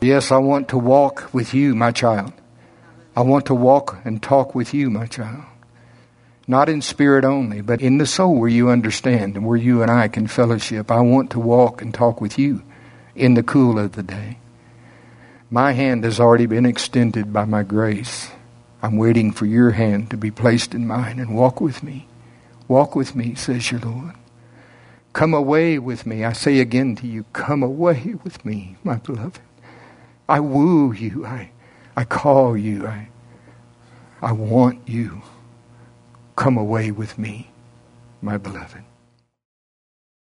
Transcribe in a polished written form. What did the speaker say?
Yes, I want to walk with you, my child. I want to walk and talk with you, my child. Not in spirit only, but in the soul where you understand and where you and I can fellowship. I want to walk and talk with you in the cool of the day. My hand has already been extended by my grace. I'm waiting for your hand to be placed in mine and walk with me. Walk with me, says your Lord. Come away with me. I say again to you, come away with me, my beloved. I woo you. I call you. I want you. Come away with me, my beloved.